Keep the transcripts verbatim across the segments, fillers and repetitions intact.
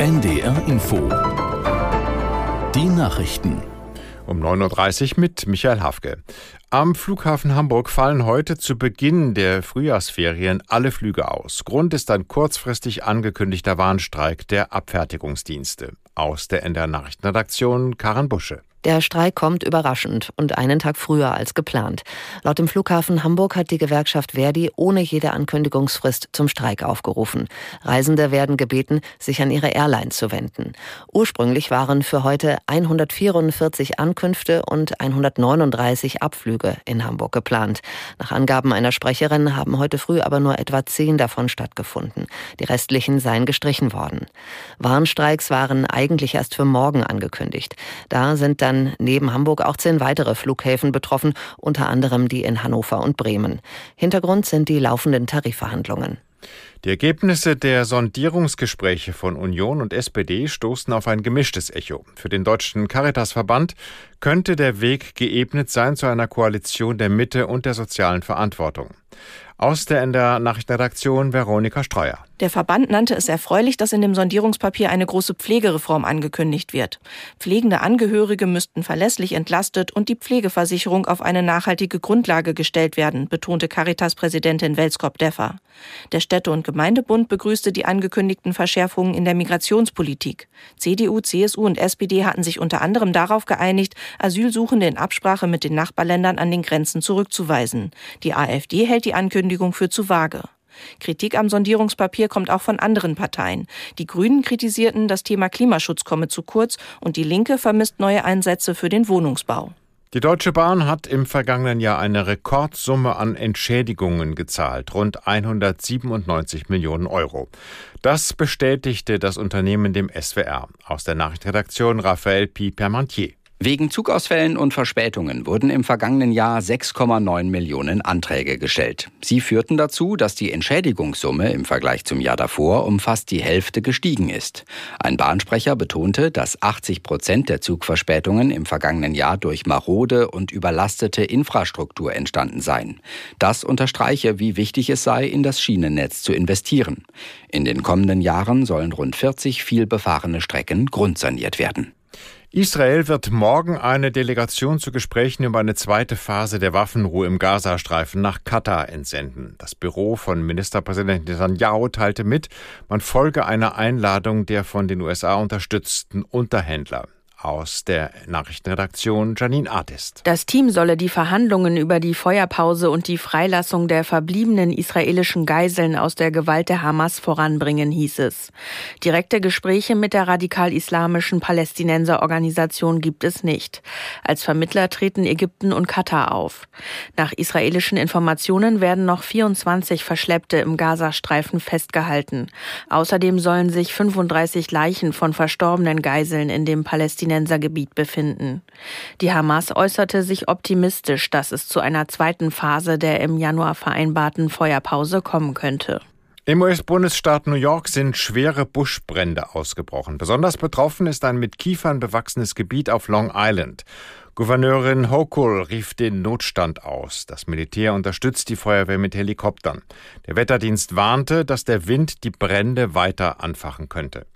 N D R Info. Die Nachrichten. Um neun Uhr dreißig mit Michael Hafke. Am Flughafen Hamburg fallen heute zu Beginn der Frühjahrsferien alle Flüge aus. Grund ist ein kurzfristig angekündigter Warnstreik der Abfertigungsdienste. Aus der N D R-Nachrichtenredaktion Karin Busche. Der Streik kommt überraschend und einen Tag früher als geplant. Laut dem Flughafen Hamburg hat die Gewerkschaft Verdi ohne jede Ankündigungsfrist zum Streik aufgerufen. Reisende werden gebeten, sich an ihre Airline zu wenden. Ursprünglich waren für heute hundertvierundvierzig Ankünfte und hundertneununddreißig Abflüge in Hamburg geplant. Nach Angaben einer Sprecherin haben heute früh aber nur etwa zehn davon stattgefunden. Die restlichen seien gestrichen worden. Warnstreiks waren eigentlich erst für morgen angekündigt. Da sind dann neben Hamburg auch zehn weitere Flughäfen betroffen, unter anderem die in Hannover und Bremen. Hintergrund sind die laufenden Tarifverhandlungen. Die Ergebnisse der Sondierungsgespräche von Union und S P D stoßen auf ein gemischtes Echo. Für den Deutschen Caritasverband könnte der Weg geebnet sein zu einer Koalition der Mitte und der sozialen Verantwortung. Aus der N D R-Nachrichtenredaktion Veronika Streuer. Der Verband nannte es erfreulich, dass in dem Sondierungspapier eine große Pflegereform angekündigt wird. Pflegende Angehörige müssten verlässlich entlastet und die Pflegeversicherung auf eine nachhaltige Grundlage gestellt werden, betonte Caritas-Präsidentin Welskop-Deffer. Der Städte- und Gemeindebund begrüßte die angekündigten Verschärfungen in der Migrationspolitik. C D U, C S U und S P D hatten sich unter anderem darauf geeinigt, Asylsuchende in Absprache mit den Nachbarländern an den Grenzen zurückzuweisen. Die AfD hält die Ankündigung für zu vage. Kritik am Sondierungspapier kommt auch von anderen Parteien. Die Grünen kritisierten, das Thema Klimaschutz komme zu kurz und die Linke vermisst neue Einsätze für den Wohnungsbau. Die Deutsche Bahn hat im vergangenen Jahr eine Rekordsumme an Entschädigungen gezahlt, rund hundertsiebenundneunzig Millionen Euro. Das bestätigte das Unternehmen dem S W R. Aus der Nachrichtenredaktion Raphael Pi-Permantier. Wegen Zugausfällen und Verspätungen wurden im vergangenen Jahr sechs Komma neun Millionen Anträge gestellt. Sie führten dazu, dass die Entschädigungssumme im Vergleich zum Jahr davor um fast die Hälfte gestiegen ist. Ein Bahnsprecher betonte, dass achtzig Prozent der Zugverspätungen im vergangenen Jahr durch marode und überlastete Infrastruktur entstanden seien. Das unterstreiche, wie wichtig es sei, in das Schienennetz zu investieren. In den kommenden Jahren sollen rund vierzig vielbefahrene Strecken grundsaniert werden. Israel wird morgen eine Delegation zu Gesprächen über eine zweite Phase der Waffenruhe im Gazastreifen nach Katar entsenden. Das Büro von Ministerpräsident Netanyahu teilte mit, man folge einer Einladung der von den U S A unterstützten Unterhändler. Aus der Nachrichtenredaktion Janine Artist. Das Team solle die Verhandlungen über die Feuerpause und die Freilassung der verbliebenen israelischen Geiseln aus der Gewalt der Hamas voranbringen, hieß es. Direkte Gespräche mit der radikal-islamischen Palästinenserorganisation gibt es nicht. Als Vermittler treten Ägypten und Katar auf. Nach israelischen Informationen werden noch vierundzwanzig Verschleppte im Gazastreifen festgehalten. Außerdem sollen sich fünfunddreißig Leichen von verstorbenen Geiseln in dem Palästinensergebiet befinden. Die Hamas äußerte sich optimistisch, dass es zu einer zweiten Phase der im Januar vereinbarten Feuerpause kommen könnte. Im U S-Bundesstaat New York sind schwere Buschbrände ausgebrochen. Besonders betroffen ist ein mit Kiefern bewachsenes Gebiet auf Long Island. Gouverneurin Hochul rief den Notstand aus. Das Militär unterstützt die Feuerwehr mit Helikoptern. Der Wetterdienst warnte, dass der Wind die Brände weiter anfachen könnte.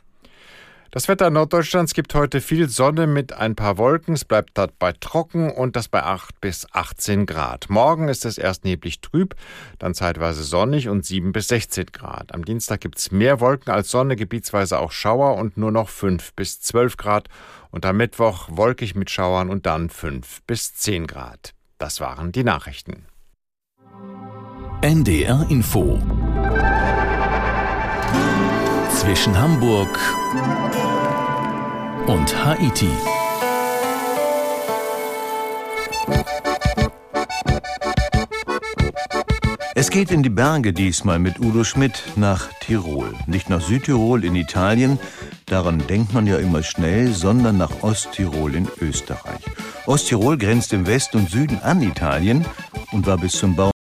Das Wetter Norddeutschlands gibt heute viel Sonne mit ein paar Wolken. Es bleibt dabei trocken und das bei acht bis achtzehn Grad. Morgen ist es erst neblig trüb, dann zeitweise sonnig und sieben bis sechzehn Grad. Am Dienstag gibt es mehr Wolken als Sonne, gebietsweise auch Schauer und nur noch fünf bis zwölf Grad. Und am Mittwoch wolkig mit Schauern und dann fünf bis zehn Grad. Das waren die Nachrichten. N D R Info. Zwischen Hamburg und Haiti. Es geht in die Berge diesmal mit Udo Schmidt nach Tirol. Nicht nach Südtirol in Italien, daran denkt man ja immer schnell, sondern nach Osttirol in Österreich. Osttirol grenzt im Westen und Süden an Italien und war bis zum Bau